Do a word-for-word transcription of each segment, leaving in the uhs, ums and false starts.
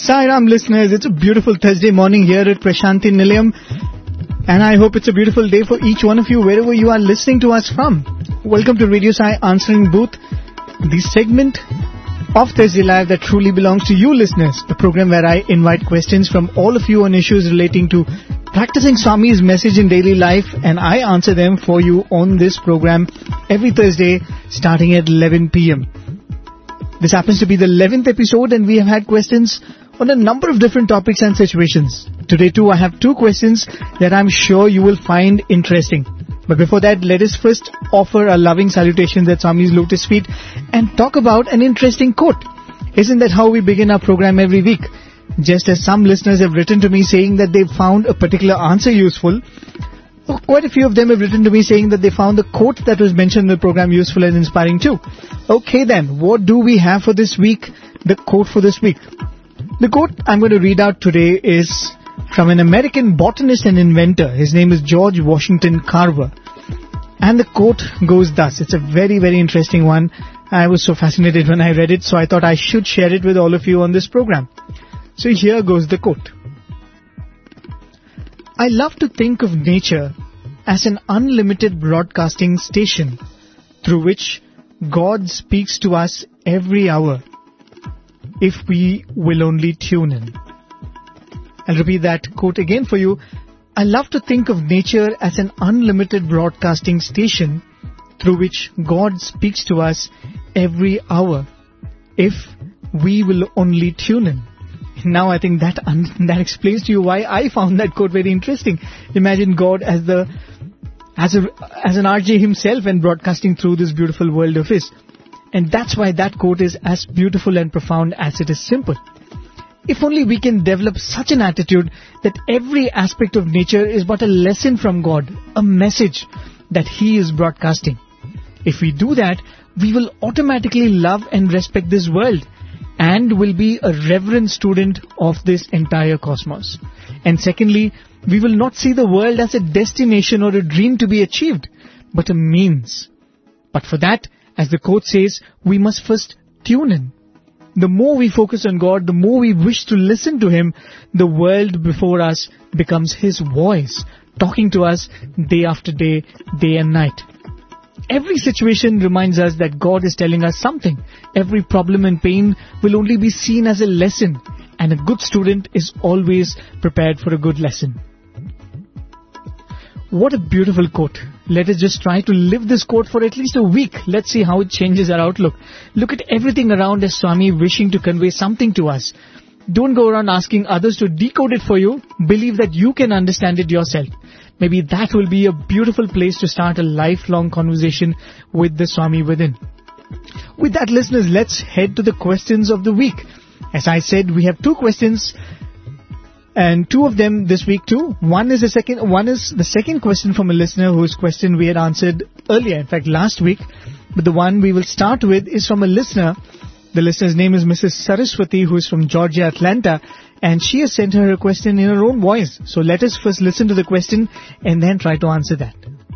Sairam listeners, it's a beautiful Thursday morning here at Prashanti Nilayam, and I hope it's a beautiful day for each one of you wherever you are listening to us from. Welcome to Radio Sai Answering Booth, the segment of Thursday Live that truly belongs to you listeners, the program where I invite questions from all of you on issues relating to practicing Swami's message in daily life, and I answer them for you on this program every Thursday starting at eleven p.m. This happens to be the eleventh episode, and we have had questions on a number of different topics and situations. Today too, I have two questions that I'm sure you will find interesting. But before that, let us first offer a loving salutation at Swami's lotus feet and talk about an interesting quote. Isn't that how we begin our program every week? Just as some listeners have written to me saying that they found a particular answer useful, quite a few of them have written to me saying that they found the quote that was mentioned in the program useful and inspiring too. Okay then, what do we have for this week? The quote for this week. The quote I'm going to read out today is from an American botanist and inventor. His name is George Washington Carver. And the quote goes thus. It's a very, very interesting one. I was so fascinated when I read it, so I thought I should share it with all of you on this program. So here goes the quote. I love to think of nature as an unlimited broadcasting station through which God speaks to us every hour if we will only tune in. I'll repeat that quote again for you. I love to think of nature as an unlimited broadcasting station through which God speaks to us every hour if we will only tune in. Now I think that un- that explains to you why I found that quote very interesting. Imagine God as the as a as an R J himself and broadcasting through this beautiful world of his. And that's why that quote is as beautiful and profound as it is simple. If only we can develop such an attitude that every aspect of nature is but a lesson from God, a message that He is broadcasting. If we do that, we will automatically love and respect this world and will be a reverent student of this entire cosmos. And secondly, we will not see the world as a destination or a dream to be achieved, but a means. But for that, as the quote says, we must first tune in. The more we focus on God, the more we wish to listen to Him, the world before us becomes His voice, talking to us day after day, day and night. Every situation reminds us that God is telling us something. Every problem and pain will only be seen as a lesson, and a good student is always prepared for a good lesson. What a beautiful quote. Let us just try to live this quote for at least a week. Let's see how it changes our outlook. Look at everything around as Swami wishing to convey something to us. Don't go around asking others to decode it for you. Believe that you can understand it yourself. Maybe that will be a beautiful place to start a lifelong conversation with the Swami within. With that, listeners, let's head to the questions of the week. As I said, we have two questions, and two of them this week too. One is the second. One is the second question from a listener whose question we had answered earlier, in fact last week. But the one we will start with is from a listener. The listener's name is Missus Saraswati, who is from Georgia, Atlanta, and she has sent her a question in her own voice. So let us first listen to the question and then try to answer that.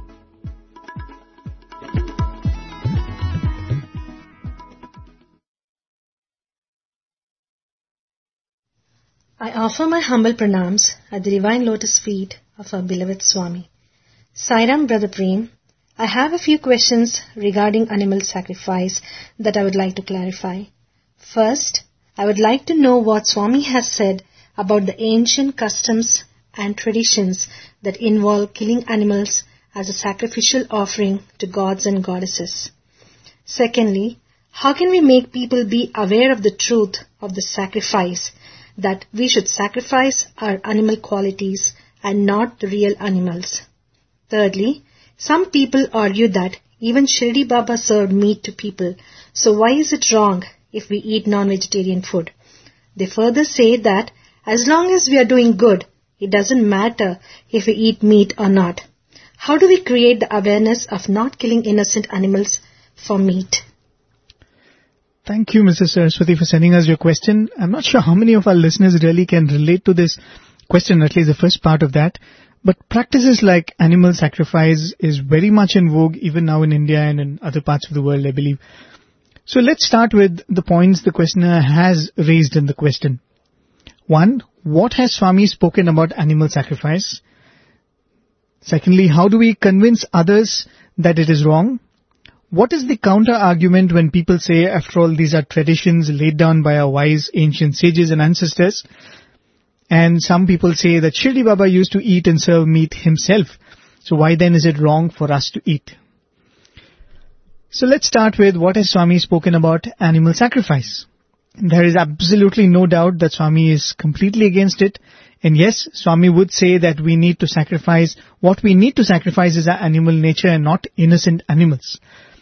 I offer my humble pranams at the divine lotus feet of our beloved Swami. Sairam Brother Prem, I have a few questions regarding animal sacrifice that I would like to clarify. First, I would like to know what Swami has said about the ancient customs and traditions that involve killing animals as a sacrificial offering to gods and goddesses. Secondly, how can we make people be aware of the truth of the sacrifice, that we should sacrifice our animal qualities and not the real animals? Thirdly, some people argue that even Shirdi Baba served meat to people, so why is it wrong if we eat non-vegetarian food? They further say that as long as we are doing good, it doesn't matter if we eat meat or not. How do we create the awareness of not killing innocent animals for meat? Thank you, Missus Saraswati, for sending us your question. I'm not sure how many of our listeners really can relate to this question, at least the first part of that. But practices like animal sacrifice is very much in vogue even now in India and in other parts of the world, I believe. So let's start with the points the questioner has raised in the question. One, what has Swami spoken about animal sacrifice? Secondly, how do we convince others that it is wrong? What is the counter-argument when people say, after all, these are traditions laid down by our wise ancient sages and ancestors? And some people say that Shirdi Baba used to eat and serve meat himself. So why then is it wrong for us to eat? So let's start with what has Swami spoken about animal sacrifice. There is absolutely no doubt that Swami is completely against it. And yes, Swami would say that we need to sacrifice, what we need to sacrifice is our animal nature and not innocent animals.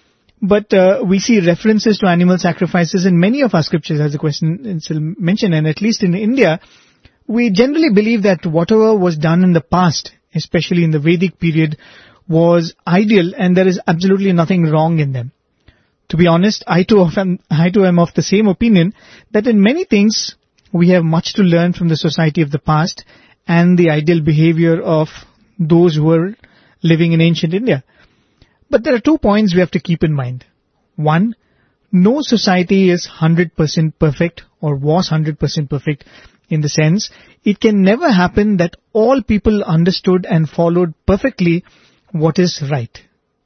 But uh, we see references to animal sacrifices in many of our scriptures, as the question mentioned, and at least in India, we generally believe that whatever was done in the past, especially in the Vedic period, was ideal and there is absolutely nothing wrong in them. To be honest, I too, am, I too am of the same opinion that in many things we have much to learn from the society of the past and the ideal behavior of those who were living in ancient India. But there are two points we have to keep in mind. One, no society is one hundred percent perfect or was one hundred percent perfect in the sense it can never happen that all people understood and followed perfectly what is right.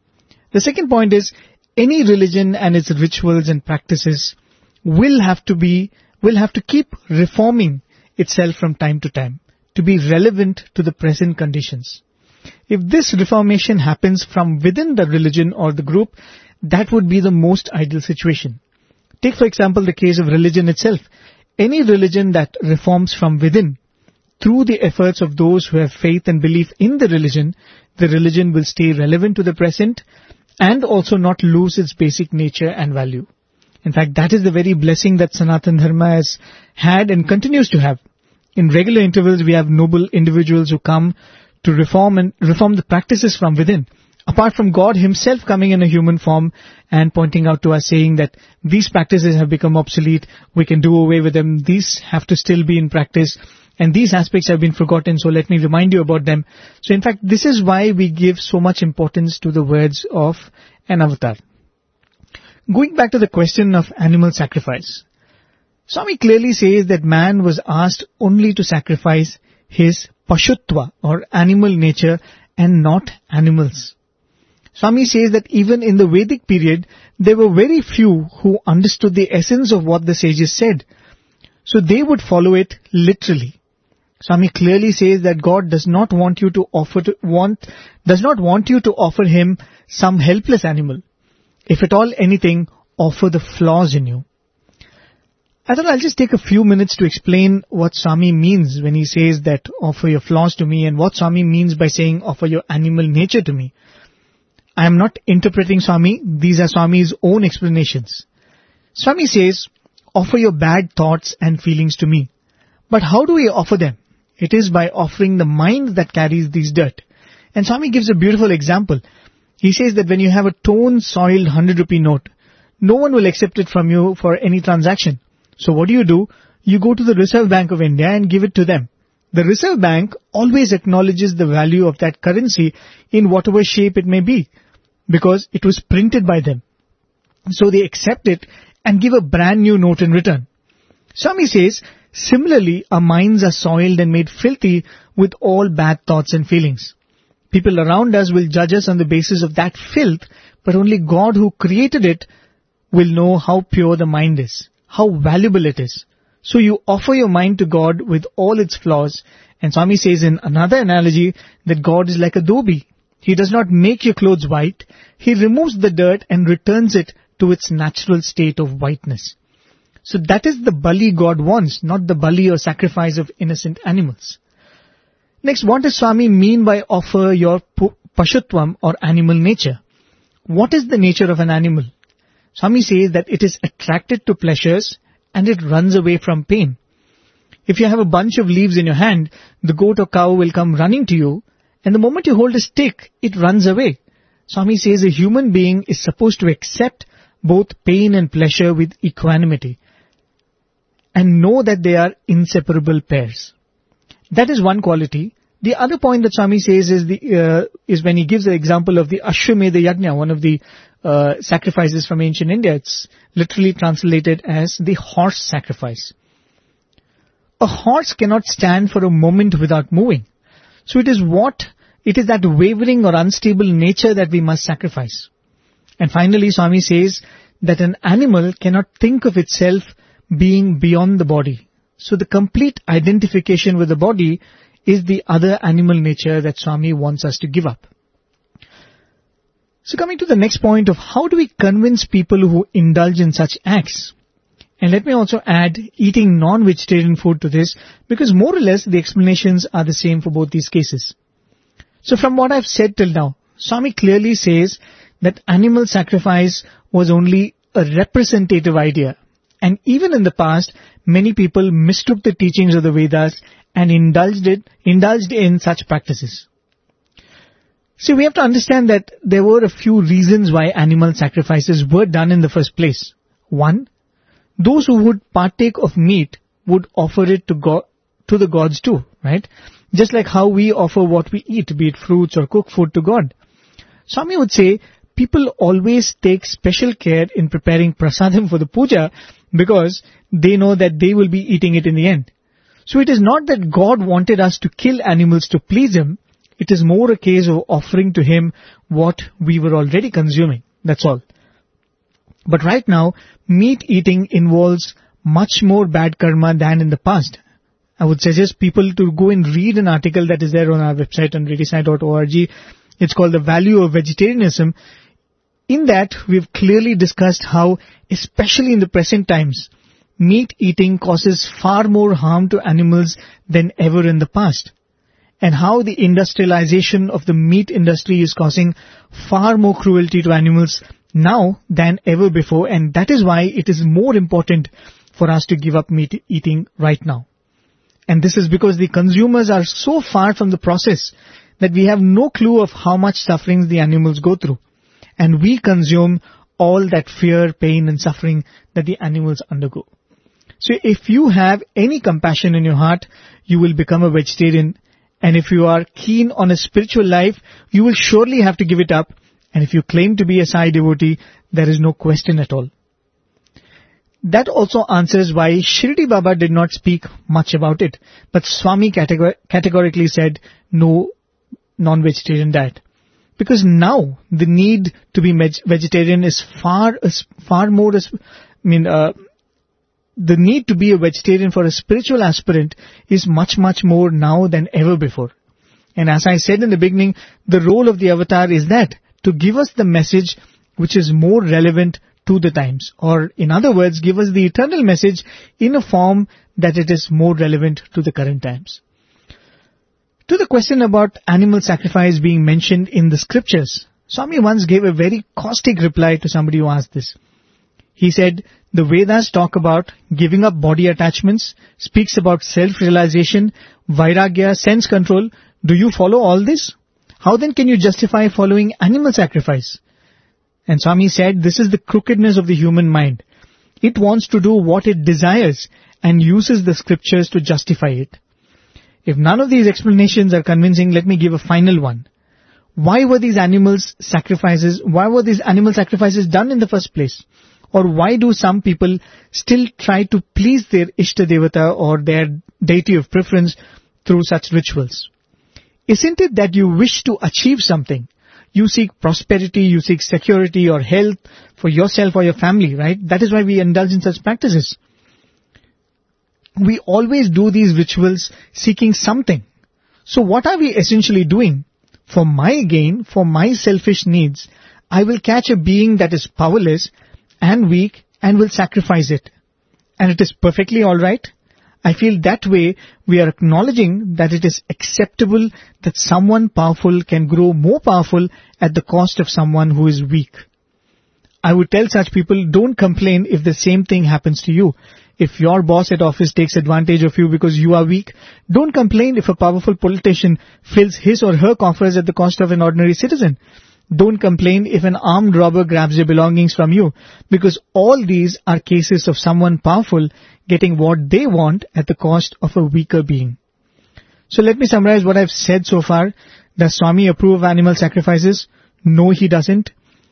The second point is any religion and its rituals and practices will have to be, will have to keep reforming itself from time to time to be relevant to the present conditions. If this reformation happens from within the religion or the group, that would be the most ideal situation. Take for example the case of religion itself. Any religion that reforms from within through the efforts of those who have faith and belief in the religion, the religion will stay relevant to the present and also not lose its basic nature and value. In fact, that is the very blessing that Sanatana Dharma has had and continues to have. In regular intervals, we have noble individuals who come to reform and reform the practices from within. Apart from God himself coming in a human form and pointing out to us saying that these practices have become obsolete, we can do away with them, these have to still be in practice, and these aspects have been forgotten, so let me remind you about them. So in fact, this is why we give so much importance to the words of an avatar. Going back to the question of animal sacrifice, Swami clearly says that man was asked only to sacrifice his pashutva or animal nature and not animals. Swami says that even in the Vedic period, there were very few who understood the essence of what the sages said. So they would follow it literally. Swami clearly says that God does not want you to offer to, want, does not want you to offer him some helpless animal. If at all anything, offer the flaws in you. I thought I'll just take a few minutes to explain what Swami means when he says that offer your flaws to me and what Swami means by saying offer your animal nature to me. I am not interpreting Swami, these are Swami's own explanations. Swami says, offer your bad thoughts and feelings to me. But how do we offer them? It is by offering the mind that carries these dirt. And Swami gives a beautiful example. He says that when you have a torn, soiled one hundred rupee note, no one will accept it from you for any transaction. So what do you do? You go to the Reserve Bank of India and give it to them. The Reserve Bank always acknowledges the value of that currency in whatever shape it may be, because it was printed by them. So they accept it and give a brand new note in return. Swami says, similarly, our minds are soiled and made filthy with all bad thoughts and feelings. People around us will judge us on the basis of that filth, but only God who created it will know how pure the mind is, how valuable it is. So you offer your mind to God with all its flaws, and Swami says in another analogy that God is like a dhobi. He does not make your clothes white, he removes the dirt and returns it to its natural state of whiteness. So that is the bali God wants, not the bali or sacrifice of innocent animals. Next, what does Swami mean by offer your pashutvam or animal nature? What is the nature of an animal? Swami says that it is attracted to pleasures and it runs away from pain. If you have a bunch of leaves in your hand, the goat or cow will come running to you, and the moment you hold a stick, it runs away. Swami says a human being is supposed to accept both pain and pleasure with equanimity and know that they are inseparable pairs. That is one quality. The other point that Swami says is the uh, is when he gives the example of the Ashwamedha Yajna, one of the uh, sacrifices from ancient India. It's literally translated as the horse sacrifice. A horse cannot stand for a moment without moving. So it is what, it is that wavering or unstable nature that we must sacrifice. And finally, Swami says that an animal cannot think of itself being beyond the body. So the complete identification with the body is the other animal nature that Swami wants us to give up. So coming to the next point of how do we convince people who indulge in such acts? And let me also add eating non-vegetarian food to this, because more or less the explanations are the same for both these cases. So from what I've said till now, Swami clearly says that animal sacrifice was only a representative idea. And even in the past, many people mistook the teachings of the Vedas and indulged it, indulged in such practices. See, we have to understand that there were a few reasons why animal sacrifices were done in the first place. One, those who would partake of meat would offer it to God, to the gods too, right? Just like how we offer what we eat, be it fruits or cooked food, to God. Swami would say, people always take special care in preparing prasadam for the puja because they know that they will be eating it in the end. So it is not that God wanted us to kill animals to please Him. It is more a case of offering to Him what we were already consuming. That's all. But right now, meat eating involves much more bad karma than in the past. I would suggest people to go and read an article that is there on our website on redisai dot org. It's called The Value of Vegetarianism. In that, we've clearly discussed how, especially in the present times, meat eating causes far more harm to animals than ever in the past. And how the industrialization of the meat industry is causing far more cruelty to animals now than ever before, and that is why it is more important for us to give up meat eating right now. And this is because the consumers are so far from the process that we have no clue of how much suffering the animals go through. And we consume all that fear, pain and suffering that the animals undergo. So if you have any compassion in your heart, you will become a vegetarian. And if you are keen on a spiritual life, you will surely have to give it up. And if you claim to be a Sai devotee, there is no question at all. That also answers why Shirdi Baba did not speak much about it. But Swami categor- categorically said no non-vegetarian diet. Because now the need to be veg- vegetarian is far, far more, I mean, uh, the need to be a vegetarian for a spiritual aspirant is much, much more now than ever before. And as I said in the beginning, the role of the avatar is that, to give us the message which is more relevant to the times. Or in other words, give us the eternal message in a form that it is more relevant to the current times. To the question about animal sacrifice being mentioned in the scriptures, Swami once gave a very caustic reply to somebody who asked this. He said, the Vedas talk about giving up body attachments, speaks about self-realization, vairagya, sense control. Do you follow all this? How then can you justify following animal sacrifice? And Swami said, this is the crookedness of the human mind. It wants to do what it desires and uses the scriptures to justify it. If none of these explanations are convincing, let me give a final one. Why were these animals sacrifices, why were these animal sacrifices done in the first place? Or why do some people still try to please their Ishta Devata or their deity of preference through such rituals? Isn't it that you wish to achieve something? You seek prosperity, you seek security or health for yourself or your family, right? That is why we indulge in such practices. We always do these rituals seeking something. So what are we essentially doing? For my gain, for my selfish needs, I will catch a being that is powerless and weak and will sacrifice it. And it is perfectly alright. I feel that way we are acknowledging that it is acceptable that someone powerful can grow more powerful at the cost of someone who is weak. I would tell such people, don't complain if the same thing happens to you. If your boss at office takes advantage of you because you are weak, don't complain if a powerful politician fills his or her coffers at the cost of an ordinary citizen. Don't complain if an armed robber grabs your belongings from you, because all these are cases of someone powerful getting what they want at the cost of a weaker being. So let me summarize what I've said so far. Does Swami approve of animal sacrifices? No, he doesn't.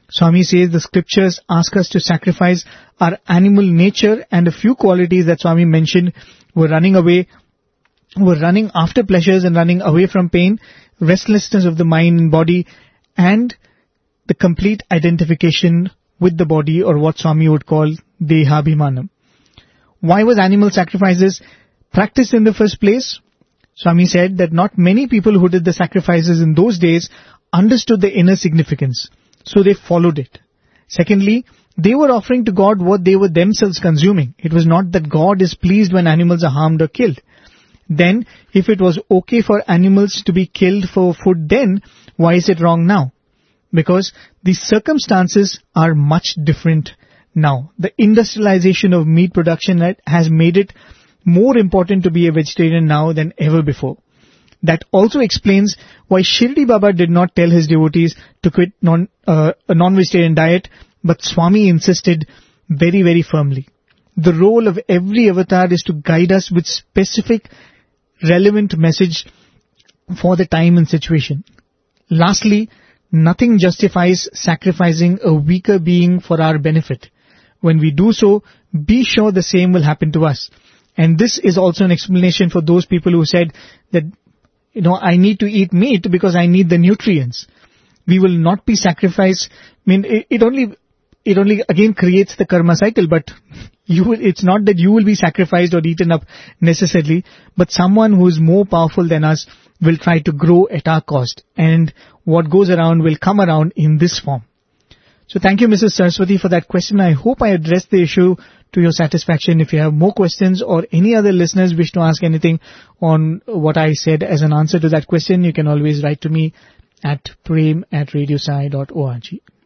Swami says the scriptures ask us to sacrifice our animal nature, and a few qualities that Swami mentioned were running away, were running after pleasures and running away from pain, restlessness of the mind and body, and the complete identification with the body, or what Swami would call Dehabhimanam. Why was animal sacrifices practiced in the first place? Swami said that not many people who did the sacrifices in those days understood the inner significance, so they followed it. Secondly, they were offering to God what they were themselves consuming. It was not that God is pleased when animals are harmed or killed. Then, if it was okay for animals to be killed for food then, why is it wrong now? Because the circumstances are much different now. The industrialization of meat production has made it more important to be a vegetarian now than ever before. That also explains why Shirdi Baba did not tell his devotees to quit non, uh, a non-vegetarian diet, but Swami insisted very, very firmly. The role of every avatar is to guide us with specific, relevant message for the time and situation. Lastly, nothing justifies sacrificing a weaker being for our benefit. When we do so, be sure the same will happen to us. And this is also an explanation for those people who said that, you know, I need to eat meat because I need the nutrients. We will not be sacrificed. I mean, it, it only, it only again creates the karma cycle, but you will, it's not that you will be sacrificed or eaten up necessarily, but someone who is more powerful than us will try to grow at our cost. And what goes around will come around in this form. So thank you, Missus Saraswati, for that question. I hope I addressed the issue to your satisfaction. If you have more questions or any other listeners wish to ask anything on what I said as an answer to that question, you can always write to me at prem at radiosai dot org.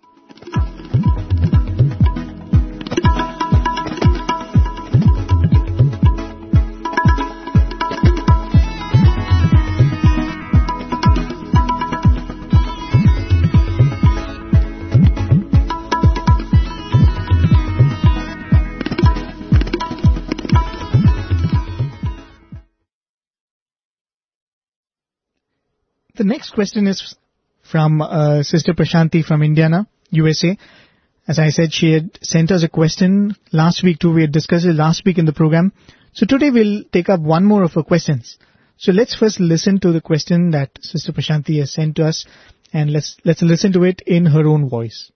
The next question is from uh, Sister Prashanti from Indiana, U S A. As I said, she had sent us a question last week too. We had discussed it last week in the program. So today we'll take up one more of her questions. So let's first listen to the question that Sister Prashanti has sent to us, and let's let's listen to it in her own voice.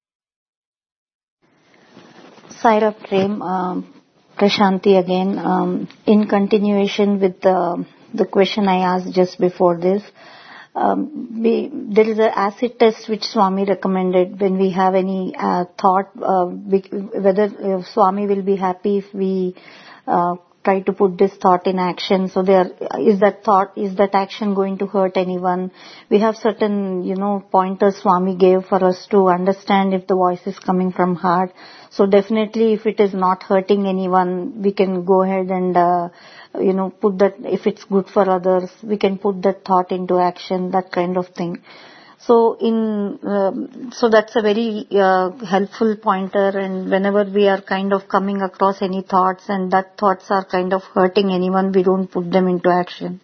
Saira Prem, um, Prashanti again. Um, in continuation with the, the question I asked just before this, Um, we, there is an acid test which Swami recommended when we have any uh, thought, uh, we, whether uh, Swami will be happy if we uh, try to put this thought in action. So there is that thought, is that action going to hurt anyone? We have certain, you know, pointers Swami gave for us to understand if the voice is coming from heart. So definitely if it is not hurting anyone, we can go ahead and uh, you know, put that, if it's good for others, we can put that thought into action, that kind of thing. So in, um, so that's a very uh, helpful pointer, and whenever we are kind of coming across any thoughts and that thoughts are kind of hurting anyone, we don't put them into action.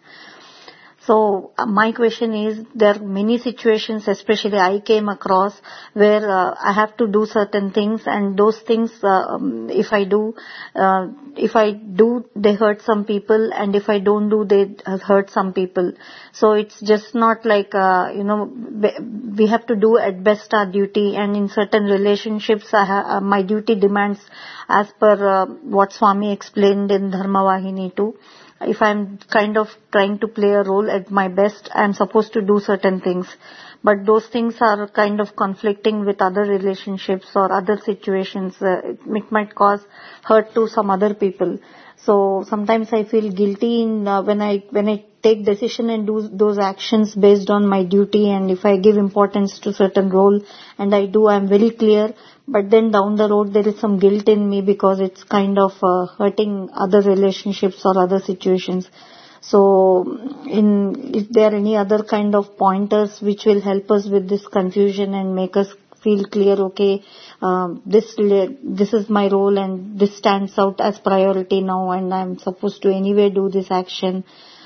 So uh, my question is, there are many situations, especially I came across, where uh, I have to do certain things, and those things, uh, um, if I do, uh, if I do, they hurt some people, and if I don't do, they hurt some people. So it's just not like, uh, you know, we have to do at best our duty, and in certain relationships, I ha- uh, my duty demands, as per uh, what Swami explained in Dharma Vahini too. If I'm kind of trying to play a role at my best, I'm supposed to do certain things. But those things are kind of conflicting with other relationships or other situations. Uh, it might cause hurt to some other people. So sometimes I feel guilty in, uh, when I when I take decision and do those actions based on my duty, and if I give importance to certain role and I do, I'm very clear. But then down the road there is some guilt in me because it's kind of uh, hurting other relationships or other situations. So in, if there are any other kind of pointers which will help us with this confusion and make us feel clear, okay, um, this this is my role and this stands out as priority now, and I'm supposed to anyway do this action.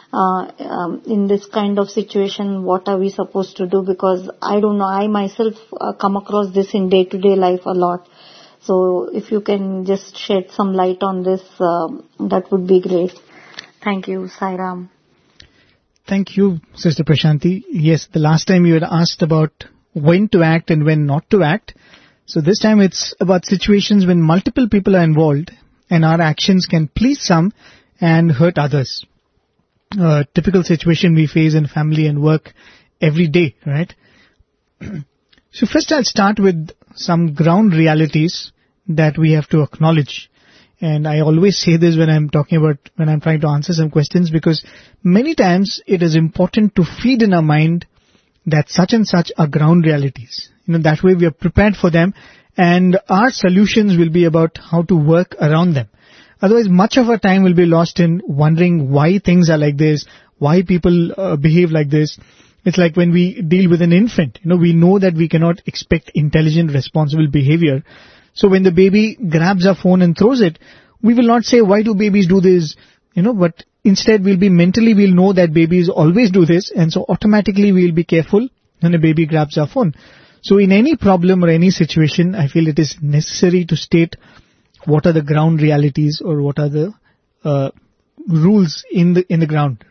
uh, um, in this kind of situation, what are we supposed to do? Because I don't know, I myself uh, come across this in day-to-day life a lot. So if you can just shed some light on this, um, that would be great. Thank you, Sai Ram. Thank you, Sister Prashanti. Yes, the last time you had asked about when to act and when not to act. So this time it's about situations when multiple people are involved and our actions can please some and hurt others. A typical situation we face in family and work every day, right? So first I'll start with some ground realities that we have to acknowledge. And I always say this when I'm talking about, when I'm trying to answer some questions, because many times it is important to feed in our mind that such and such are ground realities. You know, that way we are prepared for them and our solutions will be about how to work around them. Otherwise, much of our time will be lost in wondering why things are like this, why people uh, behave like this. It's like when we deal with an infant. You know, we know that we cannot expect intelligent, responsible behavior. So when the baby grabs our phone and throws it, we will not say, why do babies do this? You know, but instead we'll be mentally, we'll know that babies always do this. And so automatically we'll be careful when a baby grabs our phone. So in any problem or any situation, I feel it is necessary to state what are the ground realities or what are the uh, rules in the in the ground.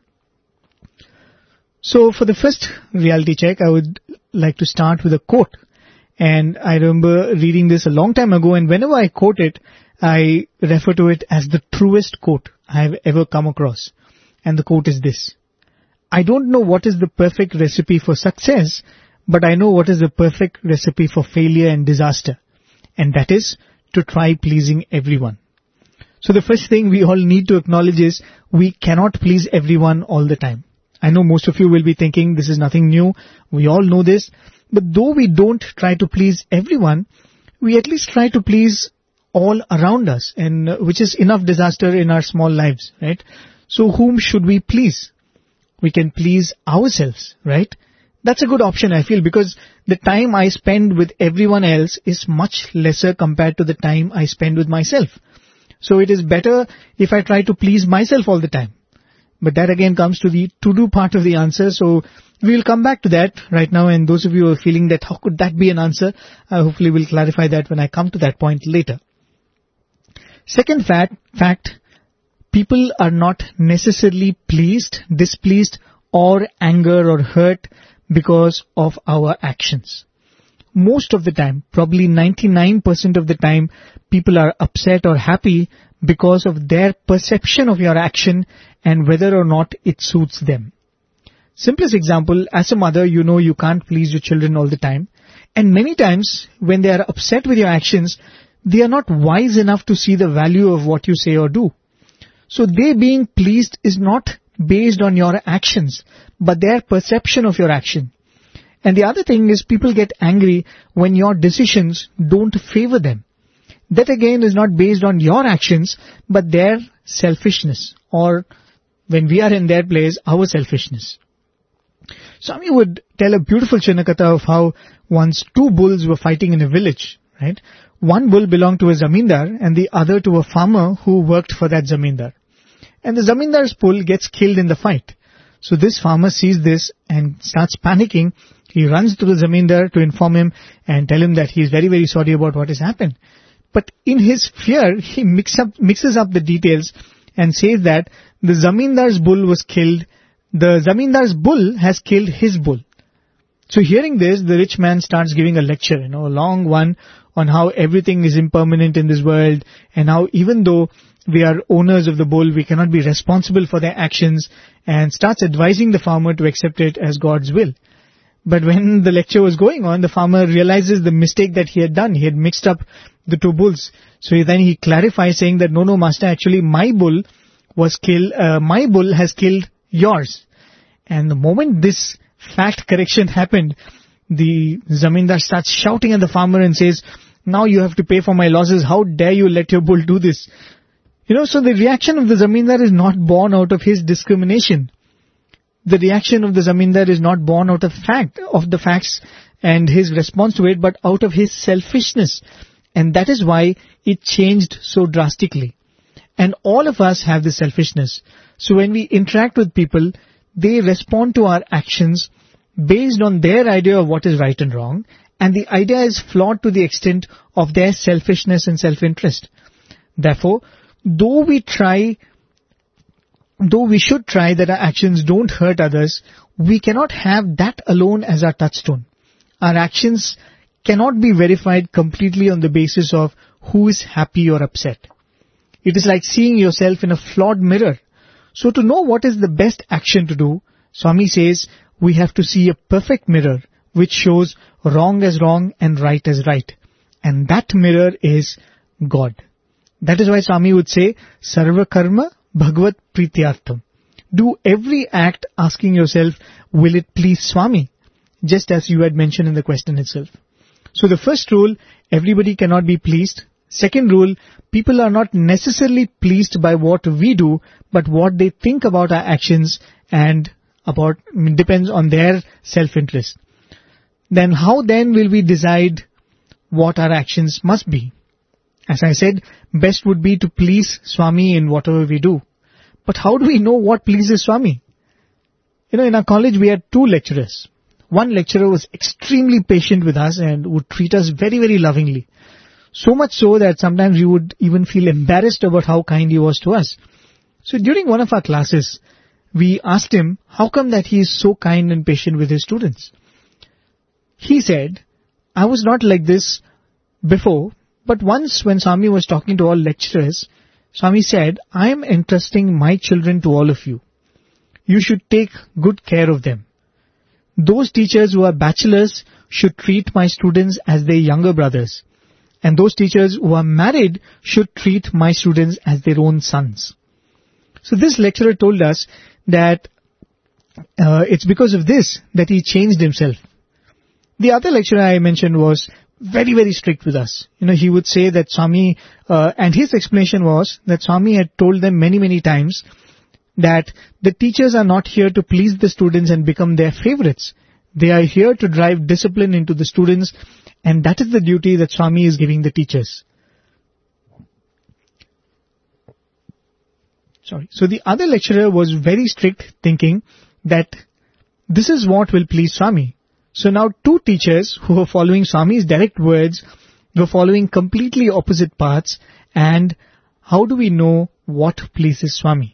So for the first reality check, I would like to start with a quote. And I remember reading this a long time ago, and whenever I quote it, I refer to it as the truest quote I have ever come across. And the quote is this: I don't know what is the perfect recipe for success, but I know what is the perfect recipe for failure and disaster. And that is to try pleasing everyone. So the first thing we all need to acknowledge is we cannot please everyone all the time. I know most of you will be thinking this is nothing new. We all know this. But though we don't try to please everyone, we at least try to please all around us, and uh, which is enough disaster in our small lives, right? So whom should we please? We can please ourselves, right? That's a good option, I feel, because the time I spend with everyone else is much lesser compared to the time I spend with myself. So it is better if I try to please myself all the time. But that again comes to the to-do part of the answer. So we'll come back to that right now. And those of you who are feeling that how could that be an answer, uh, hopefully we'll clarify that when I come to that point later. Second fact, fact, people are not necessarily pleased, displeased, or anger or hurt because of our actions. Most of the time, probably ninety-nine percent of the time, people are upset or happy because of their perception of your action and whether or not it suits them. Simplest example, as a mother, you know you can't please your children all the time. And many times, when they are upset with your actions, they are not wise enough to see the value of what you say or do. So they being pleased is not based on your actions, but their perception of your action. And the other thing is people get angry when your decisions don't favor them. That again is not based on your actions, but their selfishness, or when we are in their place, our selfishness. Swami would tell a beautiful Chinakatha of how once two bulls were fighting in a village, right? One bull belonged to a zamindar and the other to a farmer who worked for that zamindar. And the zamindar's bull gets killed in the fight. So this farmer sees this and starts panicking. He runs to the zamindar to inform him and tell him that he is very, very sorry about what has happened. But in his fear, he mix up, mixes up the details and says that the zamindar's bull was killed. The zamindar's bull has killed his bull. So hearing this, the rich man starts giving a lecture, you know, a long one on how everything is impermanent in this world and how even though we are owners of the bull, we cannot be responsible for their actions, and starts advising the farmer to accept it as God's will. But when the lecture was going on, the farmer realizes the mistake that he had done. He had mixed up the two bulls. So then he clarifies saying that, no, no, master, actually my bull was killed, uh, my bull has killed yours. And the moment this fact correction happened, the zamindar starts shouting at the farmer and says, now you have to pay for my losses. How dare you let your bull do this? You know, so the reaction of the zamindar is not born out of his discrimination. The reaction of the zamindar is not born out of fact, of the facts and his response to it, but out of his selfishness. And that is why it changed so drastically. And all of us have this selfishness. So when we interact with people, they respond to our actions based on their idea of what is right and wrong, and the idea is flawed to the extent of their selfishness and self-interest. Therefore, though we try, though we should try that our actions don't hurt others, we cannot have that alone as our touchstone. Our actions cannot be verified completely on the basis of who is happy or upset. It is like seeing yourself in a flawed mirror. So to know what is the best action to do, Swami says we have to see a perfect mirror which shows wrong as wrong and right as right. And that mirror is God. That is why Swami would say, Sarva Karma Bhagavad Prityartham. Do every act asking yourself, will it please Swami? Just as you had mentioned in the question itself. So the first rule, everybody cannot be pleased. Second rule, people are not necessarily pleased by what we do, but what they think about our actions and about, I mean, depends on their self-interest. Then how then will we decide what our actions must be? As I said, best would be to please Swami in whatever we do. But how do we know what pleases Swami? You know, in our college we had two lecturers. One lecturer was extremely patient with us and would treat us very, very lovingly. So much so that sometimes we would even feel embarrassed about how kind he was to us. So during one of our classes, we asked him, how come that he is so kind and patient with his students? He said, I was not like this before, but once when Swami was talking to all lecturers, Swami said, I am entrusting my children to all of you. You should take good care of them. Those teachers who are bachelors should treat my students as their younger brothers. And those teachers who are married should treat my students as their own sons. So this lecturer told us that uh, it's because of this that he changed himself. The other lecturer I mentioned was very, very strict with us. You know, he would say that Swami, uh, and his explanation was that Swami had told them many, many times that the teachers are not here to please the students and become their favorites. They are here to drive discipline into the students, and that is the duty that Swami is giving the teachers. Sorry. So the other lecturer was very strict, thinking that this is what will please Swami. So now two teachers who were following Swami's direct words were following completely opposite paths, and how do we know what pleases Swami?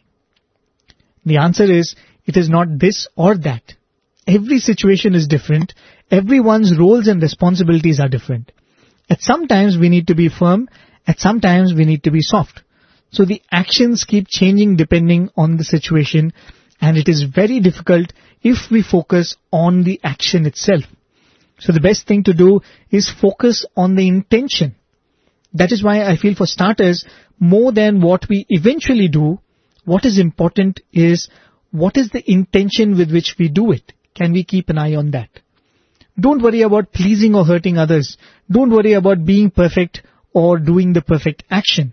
The answer is, it is not this or that. Every situation is different. Everyone's roles and responsibilities are different. At some times we need to be firm. At some times we need to be soft. So the actions keep changing depending on the situation, and it is very difficult if we focus on the action itself. So the best thing to do is focus on the intention. That is why I feel, for starters, more than what we eventually do, what is important is what is the intention with which we do it. Can we keep an eye on that? Don't worry about pleasing or hurting others. Don't worry about being perfect or doing the perfect action.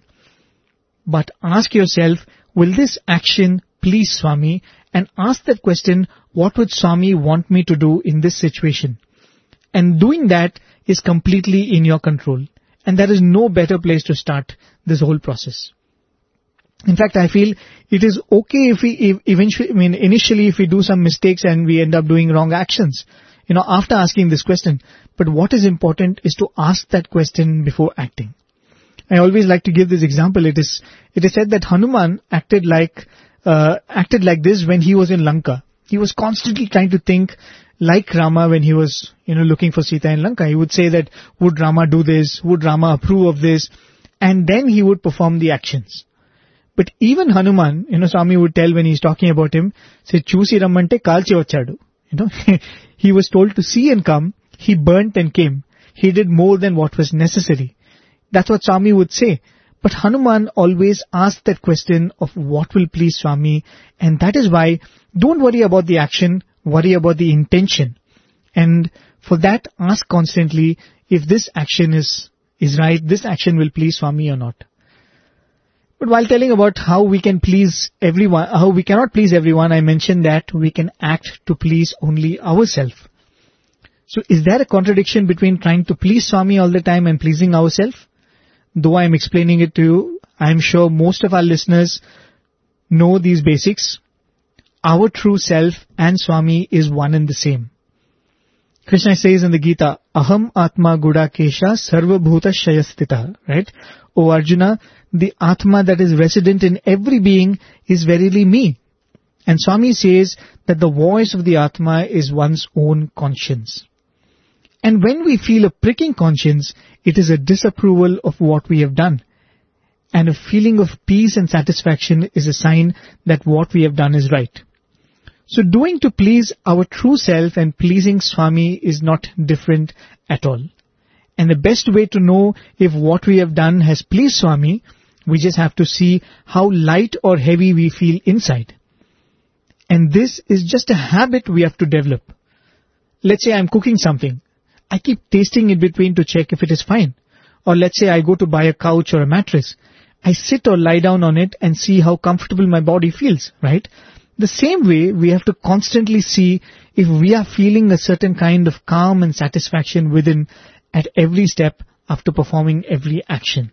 But ask yourself, will this action please Swami? And ask that question, what would Swami want me to do in this situation? And doing that is completely in your control. And there is no better place to start this whole process. In fact, I feel it is okay if we if eventually, I mean, initially if we do some mistakes and we end up doing wrong actions, you know, after asking this question. But what is important is to ask that question before acting. I always like to give this example. It is, it is said that Hanuman acted like, uh, acted like this when he was in Lanka. He was constantly trying to think like Rama when he was, you know, looking for Sita in Lanka. He would say that, would Rama do this? Would Rama approve of this? And then he would perform the actions. But even Hanuman, you know, Swami would tell when he's talking about him, say, Chusi Rammante Kalchi Vachadu. You know, he was told to see and come. He burnt and came. He did more than what was necessary. That's what Swami would say. But Hanuman always asked that question of what will please Swami. And that is why, don't worry about the action, worry about the intention. And for that, ask constantly if this action is, is right, this action will please Swami or not. But while telling about how we can please everyone, how we cannot please everyone, I mentioned that we can act to please only ourselves. So is there a contradiction between trying to please Swami all the time and pleasing ourselves? Though I am explaining it to you, I'm sure most of our listeners know these basics. Our true self and Swami is one and the same. Krishna says in the Gita, Aham Atma Gudakesha Sarva Bhuta Shayastita, right? O Arjuna, the Atma that is resident in every being is verily me. And Swami says that the voice of the Atma is one's own conscience. And when we feel a pricking conscience, it is a disapproval of what we have done. And a feeling of peace and satisfaction is a sign that what we have done is right. So doing to please our true self and pleasing Swami is not different at all. And the best way to know if what we have done has pleased Swami, we just have to see how light or heavy we feel inside. And this is just a habit we have to develop. Let's say I'm cooking something. I keep tasting it between to check if it is fine. Or let's say I go to buy a couch or a mattress. I sit or lie down on it and see how comfortable my body feels, right? The same way, we have to constantly see if we are feeling a certain kind of calm and satisfaction within at every step after performing every action.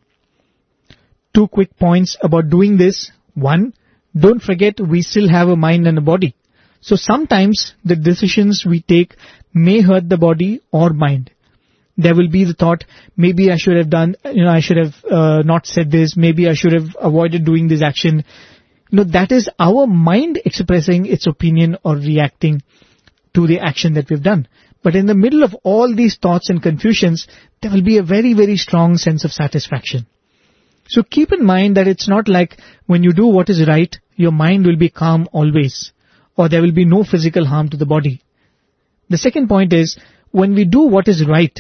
Two quick points about doing this. One, don't forget we still have a mind and a body. So sometimes the decisions we take may hurt the body or mind. There will be the thought, maybe I should have done, you know, I should have uh, not said this, maybe I should have avoided doing this action. No, that is our mind expressing its opinion or reacting to the action that we've done. But in the middle of all these thoughts and confusions, there will be a very, very strong sense of satisfaction. So keep in mind that it's not like when you do what is right, your mind will be calm always, or there will be no physical harm to the body. The second point is, when we do what is right,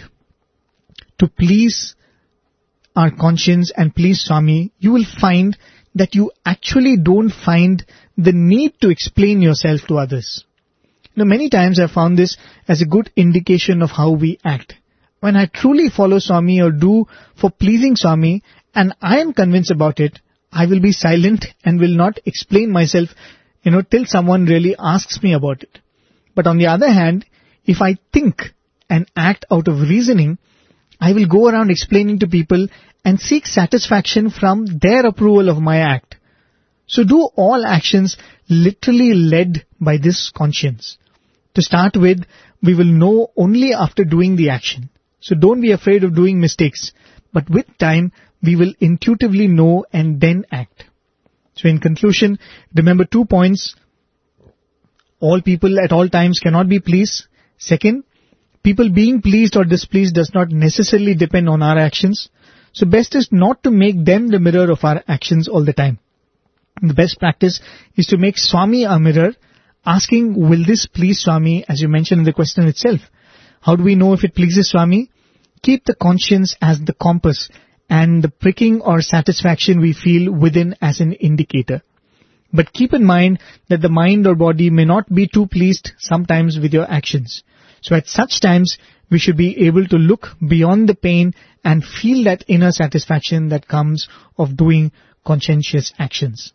to please our conscience and please Swami, you will find that you actually don't find the need to explain yourself to others. Now, many times I found this as a good indication of how we act. When I truly follow Swami or do for pleasing Swami, and I am convinced about it, I will be silent and will not explain myself, you know, till someone really asks me about it. But on the other hand, if I think and act out of reasoning, I will go around explaining to people and seek satisfaction from their approval of my act. So do all actions literally led by this conscience. To start with, we will know only after doing the action. So don't be afraid of doing mistakes. But with time, we will intuitively know and then act. So in conclusion, remember two points. All people at all times cannot be pleased. Second, people being pleased or displeased does not necessarily depend on our actions. So best is not to make them the mirror of our actions all the time. The best practice is to make Swami a mirror, asking, will this please Swami, as you mentioned in the question itself. How do we know if it pleases Swami? Keep the conscience as the compass and the pricking or satisfaction we feel within as an indicator. But keep in mind that the mind or body may not be too pleased sometimes with your actions. So at such times, we should be able to look beyond the pain and feel that inner satisfaction that comes of doing conscientious actions.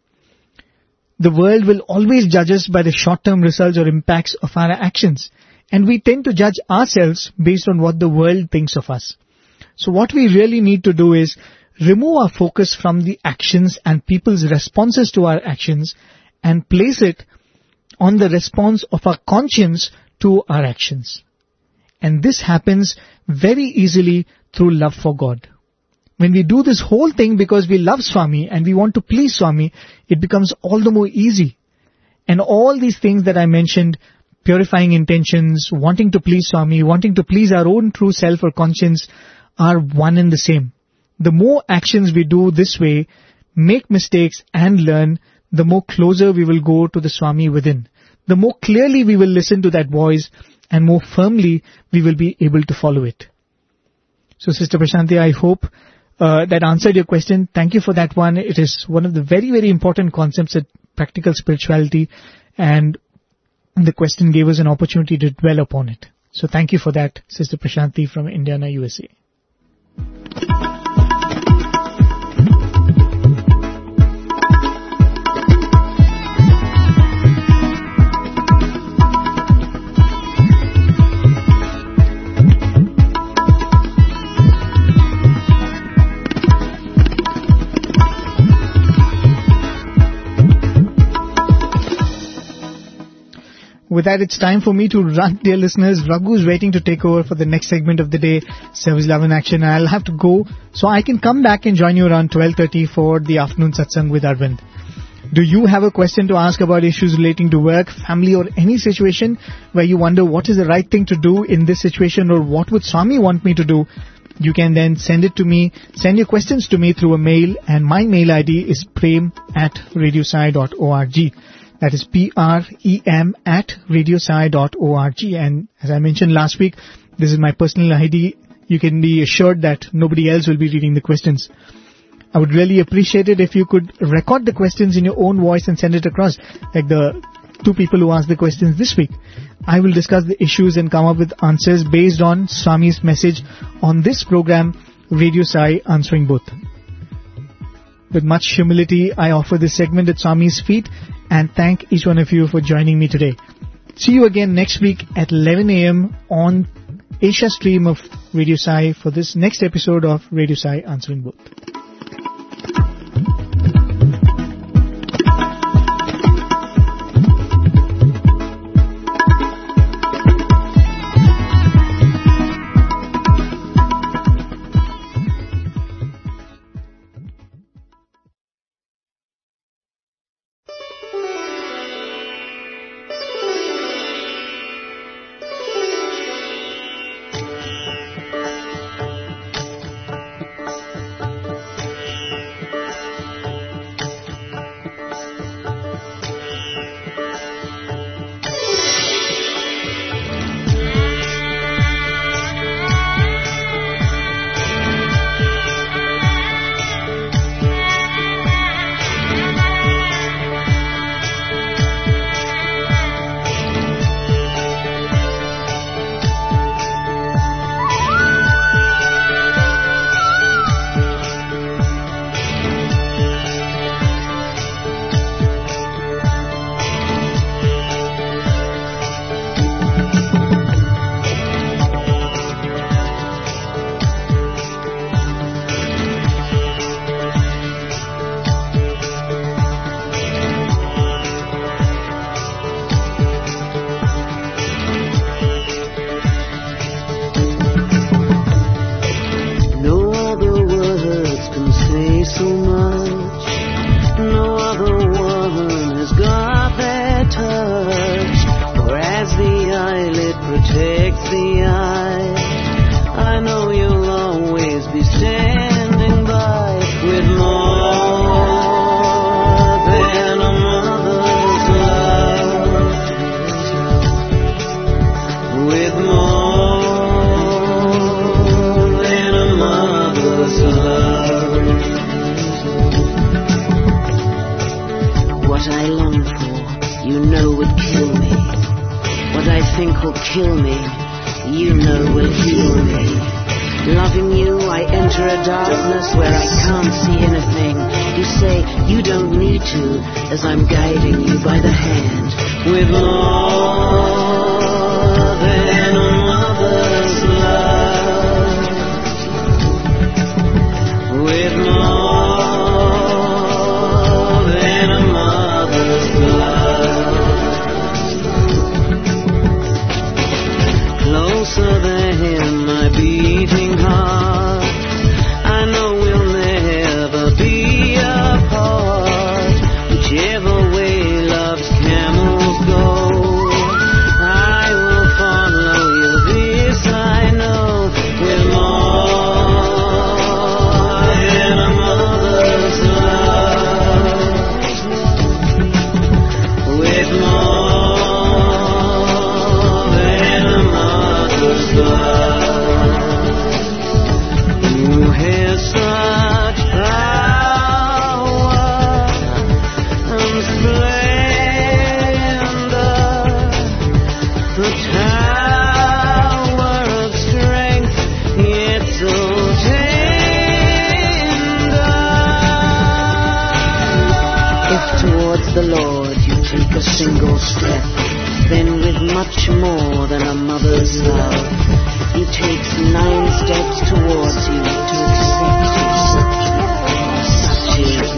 The world will always judge us by the short-term results or impacts of our actions. And we tend to judge ourselves based on what the world thinks of us. So what we really need to do is remove our focus from the actions and people's responses to our actions and place it on the response of our conscience to our actions. And this happens very easily through love for God. When we do this whole thing because we love Swami and we want to please Swami, it becomes all the more easy. And all these things that I mentioned, purifying intentions, wanting to please Swami, wanting to please our own true self or conscience, are one and the same. The more actions we do this way, make mistakes and learn, the more closer we will go to the Swami within. The more clearly we will listen to that voice and more firmly we will be able to follow it. So Sister Prashanti, I hope uh, that answered your question. Thank you for that one. It is one of the very, very important concepts at practical spirituality, and the question gave us an opportunity to dwell upon it. So thank you for that, Sister Prashanti from Indiana, U S A. with that, it's time for me to run, dear listeners. Raghu's waiting to take over for the next segment of the day, Service Love in Action. I'll have to go so I can come back and join you around twelve thirty for the afternoon satsang with Arvind. Do you have a question to ask about issues relating to work, family, or any situation where you wonder what is the right thing to do in this situation, or what would Swami want me to do? You can then send it to me, send your questions to me through a mail, and my mail I D is prem at radiosai dot org. That is P R E M at radiosai dot org. And as I mentioned last week, this is my personal I D. You can be assured that nobody else will be reading the questions. I would really appreciate it if you could record the questions in your own voice and send it across, like the two people who asked the questions this week. I will discuss the issues and come up with answers based on Swami's message on this program, Radio Sai Answering Both. With much humility, I offer this segment at Swami's feet and thank each one of you for joining me today. See you again next week at eleven a.m. on Asia stream of Radio Sai for this next episode of Radio Sai Answering Both.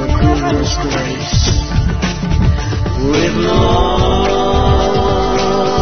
With more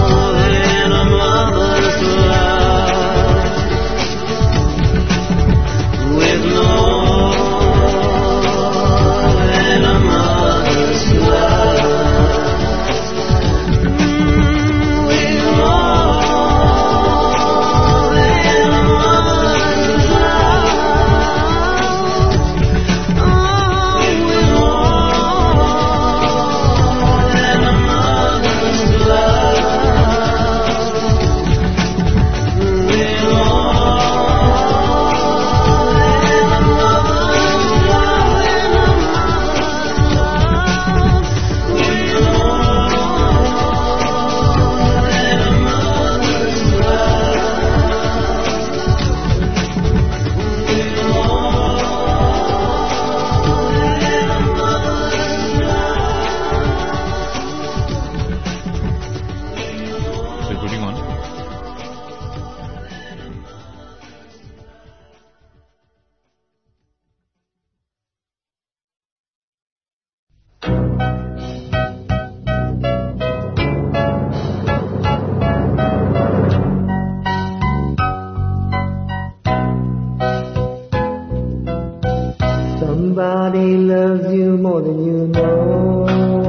you know.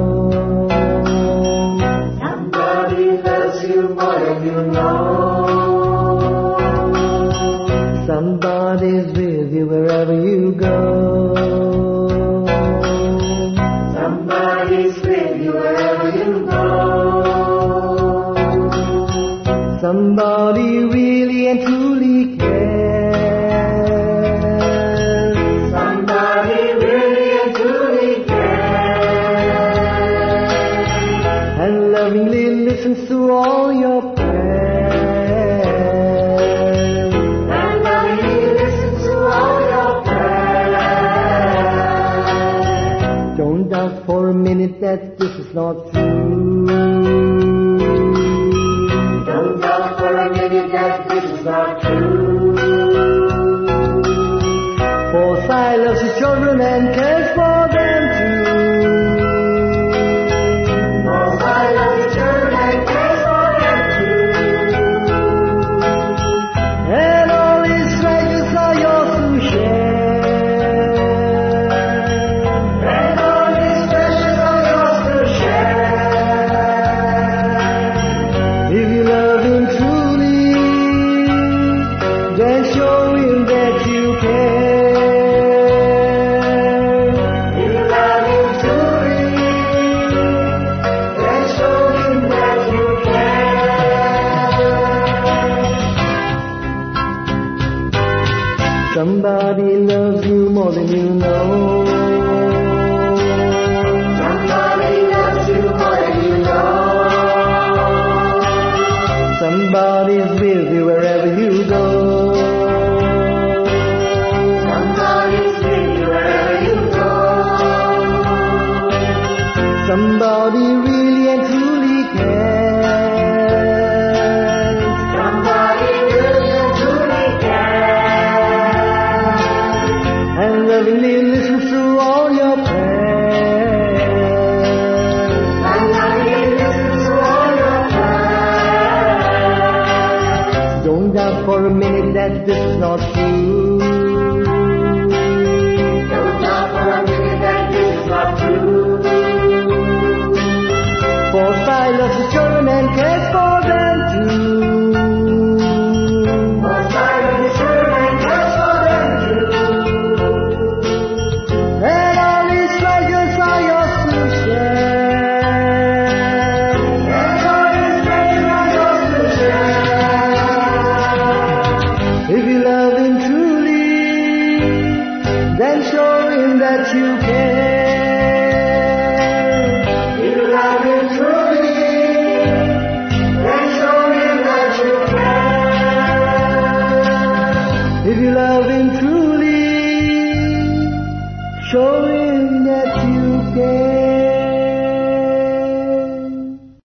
Somebody loves you more than you know. Somebody's with you wherever you go. Somebody's with you wherever you go. Somebody really and truly cares. Somebody really and truly cares. And lovingly listens to all your prayers. And lovingly listens to all your prayers. Don't doubt for a minute that this is not true. Don't doubt for a minute that this is not true. For Sai loves his children and cares for them too. For Sai loves his children and cares for them too. And all his treasures are yours to share. And all his treasures are yours to share. If you love him truly, then show him that you care. If you love him truly, then show him that you care. Somebody loves you more than you know. Somebody loves you more than you know. Somebody's with you wherever you go. Somebody's with you wherever you go. Somebody really and truly cares. Somebody really and truly cares. And lovingly listens to all your prayers. And lovingly listens to all your prayers. Don't doubt for a minute that this is not true.